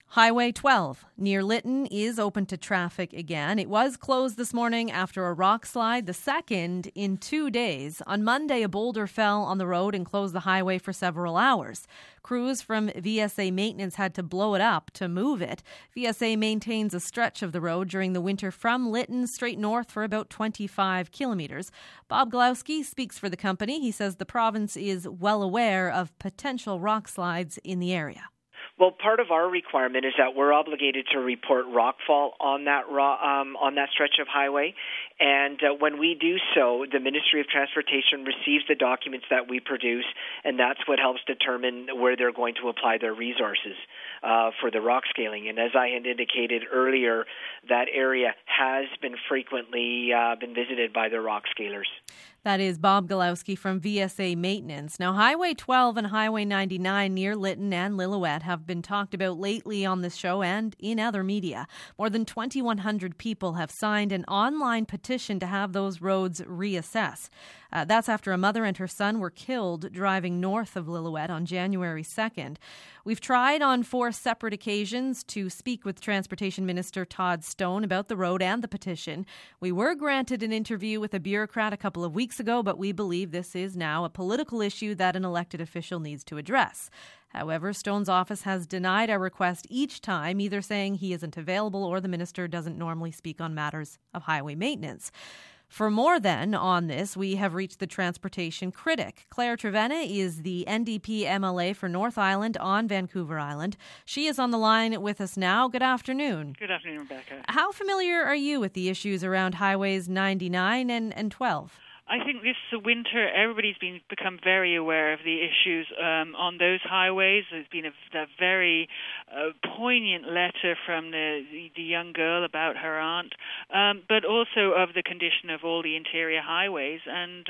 Highway 12 near Lytton is open to traffic again. It was closed this morning after a rock slide, the second in 2 days. On Monday, a boulder fell on the road and closed the highway for several hours. Crews from VSA Maintenance had to blow it up to move it. VSA maintains a stretch of the road during the winter from Lytton straight north for about 25 kilometres. Bob Galowski speaks for the company. He says the province is well aware of potential rock slides in the area. Well, part of our requirement is that we're obligated to report rockfall on that stretch of highway, and when we do so, the Ministry of Transportation receives the documents that we produce, and that's what helps determine where they're going to apply their resources for the rock scaling. And as I had indicated earlier, that area has been frequently been visited by the rock scalers. That is Bob Galowski from VSA Maintenance. Now, Highway 12 and Highway 99 near Lytton and Lillooet have been talked about lately on this show and in other media. More than 2,100 people have signed an online petition to have those roads reassessed. That's after a mother and her son were killed driving north of Lillooet on January 2nd. We've tried on 4 separate occasions to speak with Transportation Minister Todd Stone about the road and the petition. We were granted an interview with a bureaucrat a couple of weeks ago, but we believe this is now a political issue that an elected official needs to address. However, Stone's office has denied our request each time, either saying he isn't available or the minister doesn't normally speak on matters of highway maintenance. For more then on this, we have reached the transportation critic. Claire Trevena is the NDP MLA for North Island on Vancouver Island. She is on the line with us now. Good afternoon. Good afternoon, Rebecca. How familiar are you with the issues around highways 99 and 12? I think this winter, everybody's become very aware of the issues on those highways. There's been a very poignant letter from the young girl about her aunt, but also of the condition of all the interior highways and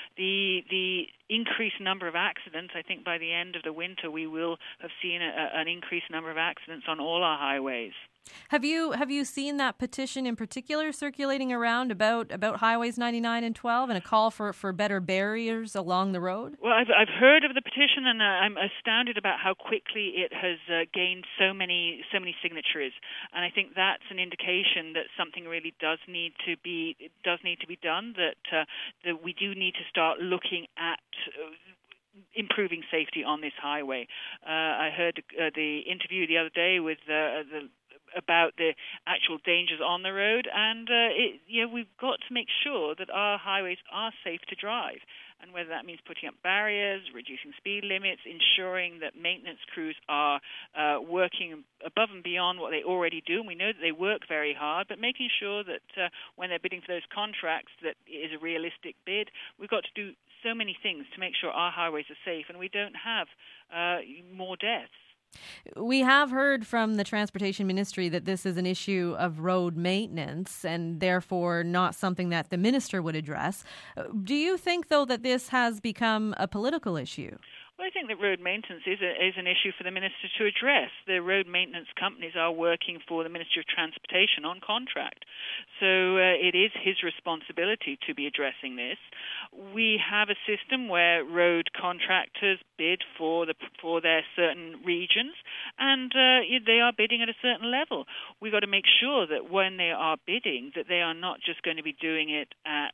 the increased number of accidents. I think by the end of the winter, we will have seen an increased number of accidents on all our highways. Have you seen that petition in particular circulating around about highways 99 and 12 and a call for better barriers along the road? Well, I've heard of the petition, and I'm astounded about how quickly it has gained so many signatures. And I think that's an indication that something really does need to be done. That we do need to start looking at improving safety on this highway. I heard the interview the other day with about the actual dangers on the road, and we've got to make sure that our highways are safe to drive, and whether that means putting up barriers, reducing speed limits, ensuring that maintenance crews are working above and beyond what they already do, and we know that they work very hard, but making sure that when they're bidding for those contracts that it is a realistic bid. We've got to do so many things to make sure our highways are safe and we don't have more deaths. We have heard from the Transportation Ministry that this is an issue of road maintenance and therefore not something that the minister would address. Do you think, though, that this has become a political issue? Well, I think that road maintenance is an issue for the minister to address. The road maintenance companies are working for the Ministry of Transportation on contract. So it is his responsibility to be addressing this. We have a system where road contractors bid for their certain regions, and they are bidding at a certain level. We've got to make sure that when they are bidding, that they are not just going to be doing it at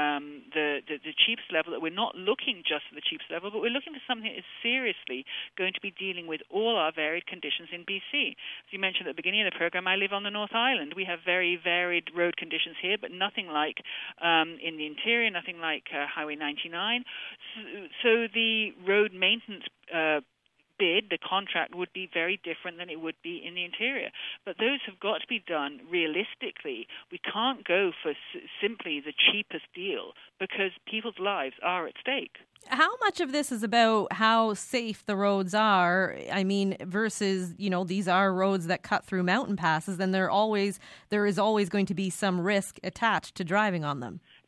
the cheapest level, that we're not looking just at the cheapest level, but we're looking for something that is seriously going to be dealing with all our varied conditions in BC. As you mentioned at the beginning of the program, I live on the North Island. We have very varied road conditions here, but nothing like in the interior, nothing like Highway 99. So the road maintenance bid, the contract, would be very different than it would be in the interior. But those have got to be done realistically. We can't go for simply the cheapest deal because people's lives are at stake. How much of this is about how safe the roads are? I mean, versus, these are roads that cut through mountain passes, and there is always going to be some risk attached to driving on them.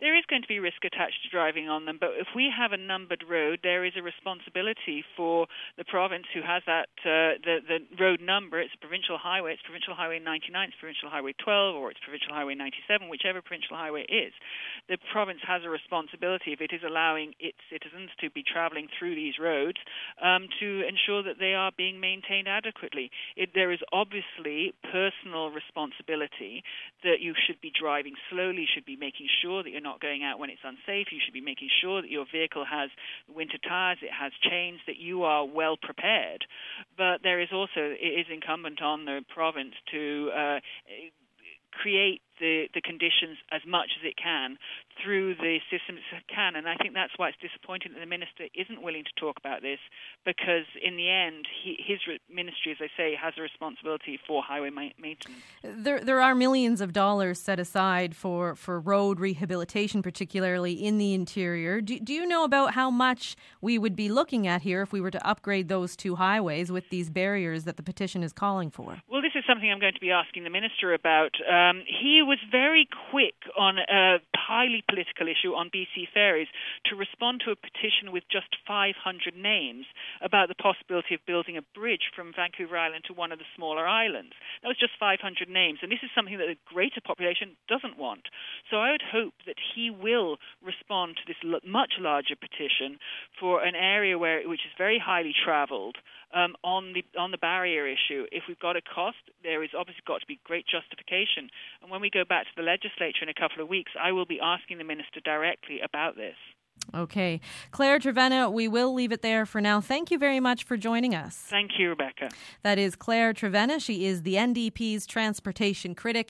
there is going to be risk attached to driving on them, but if we have a numbered road, there is a responsibility for the province who has that the road number. It's a provincial highway. It's Provincial Highway 99. It's Provincial Highway 12, or it's Provincial Highway 97, whichever provincial highway it is. The province has a responsibility, if it is allowing its citizens to be traveling through these roads, to ensure that they are being maintained adequately. There is obviously personal responsibility that you should be driving slowly, you should be making sure that you're not going out when it's unsafe, you should be making sure that your vehicle has winter tires, it has chains, that you are well prepared. But there is also, it is incumbent on the province to create the conditions as much as it can through the systems it can. And I think that's why it's disappointing that the minister isn't willing to talk about this, because in the end, his ministry, as I say, has a responsibility for highway maintenance. There are millions of dollars set aside for road rehabilitation, particularly in the interior. Do you know about how much we would be looking at here if we were to upgrade those two highways with these barriers that the petition is calling for? Well, this is something I'm going to be asking the minister about. He was very quick on a highly political issue on BC Ferries to respond to a petition with just 500 names about the possibility of building a bridge from Vancouver Island to one of the smaller islands. That was just 500 names, and this is something that the greater population doesn't want. So I would hope that he will respond to this much larger petition for an area which is very highly travelled, on the barrier issue. If we've got a cost, there is obviously got to be great justification. And when we go back to the legislature in a couple of weeks, I will be asking the minister directly about this. Okay. Claire Trevena, we will leave it there for now. Thank you very much for joining us. Thank you, Rebecca. That is Claire Trevena. She is the NDP's transportation critic.